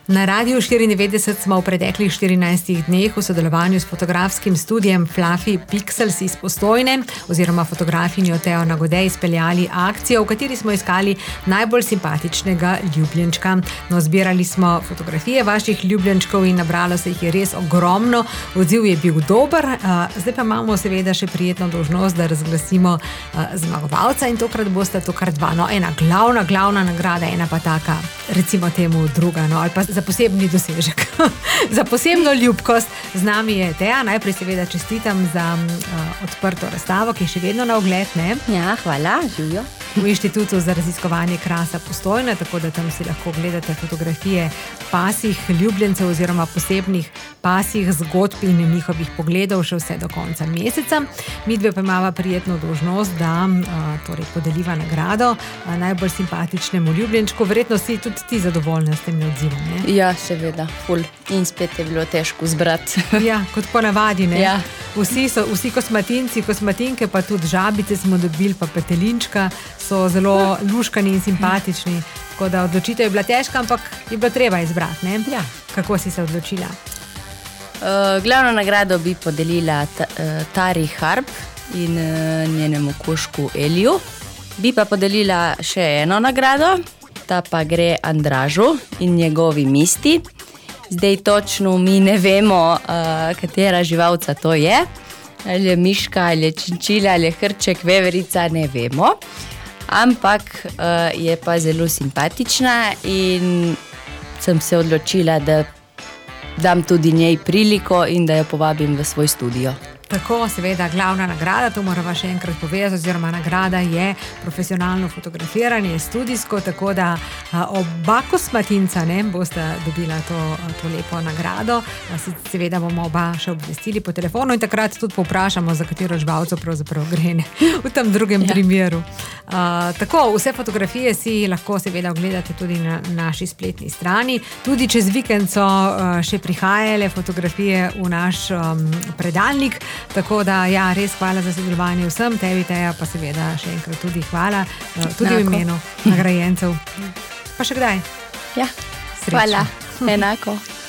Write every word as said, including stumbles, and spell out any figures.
Na Radiu štiriindevetdeset smo v preteklih štirinajstih dneh v sodelovanju s fotografskim studijem Fluffy Pixels iz Postojne oziroma fotografinjo Teo Nagode izpeljali akcijo, v kateri smo iskali najbolj simpatičnega ljubljenčka. No, zbirali smo fotografije vaših ljubljenčkov in nabralo se jih je res ogromno. Odziv je bil dober, zdaj pa imamo seveda še prijetno dolžnost, da razglasimo zmagovalca in tokrat boste to kar dva. No, ena glavna, glavna nagrada, ena pa taka, recimo temu druga, no, ali pa za posebni dosežek. Za posebno ljubkost. Z nami je Teja. Najprej seveda čestitam za uh, odprto razstavo, ki je še vedno na ogled, ne? Ja, hvala, živijo. V Inštitutu za raziskovanje krasa Postojna, tako da tam si lahko gledate fotografije pasjih ljubljencev oziroma posebnih pasjih zgodb in njihovih pogledov še vse do konca meseca. Midve pa imava prijetno dolžnost, da uh, torej podeliva nagrado uh, najbolj simpatičnemu ljubljenčku. Verjetno si tudi ti zadovoljna s tem odzivom, ne? Ja, seveda, ful. In spet je bilo težko zbrati. Ja, kot ponavadi, ne? Ja. Vsi so, vsi kosmatinci, kosmatinke, pa tudi žabice smo dobili, pa petelinčka, so zelo luškani in simpatični. Tako da odločitev je bila težka, ampak je bilo treba izbrati, ne? Ja. Kako si se odločila? Uh, glavno nagrado bi podelila ta, uh, Tari Harb in uh, njenemu kužku Eliju. Bi pa podelila še eno nagrado, ta pa gre Andražu in njegovi misti. Zdaj točno mi ne vemo, uh, katera živalca to je. Ali je miška, ali je činčila, ali je hrček, veverica, ne vemo. Ampak uh, je pa zelo simpatična in sem se odločila, da dam tudi njej priliko in da jo povabim v svoj studio. Tako, seveda, glavna nagrada, to moramo še enkrat povedati, oziroma nagrada je profesionalno fotografiranje, studijsko, tako da a, oba kosmatinca, ne, boste dobila to, to lepo nagrado. A, seveda bomo oba še obvestili po telefonu in takrat tudi povprašamo, za katero živalco pravzaprav gre, ne, v tem drugem ja. primeru. A, tako, vse fotografije si lahko seveda ogledate tudi na naši spletni strani. Tudi čez vikend so a, še prihajale fotografije v naš um, predalnik. Tako da, ja, res hvala za sodelovanje vsem, tebi, Teja, pa seveda še enkrat tudi hvala, tudi Enako. V imenu nagrajencev. Pa še kdaj? Ja, Srečno. Hvala. Enako.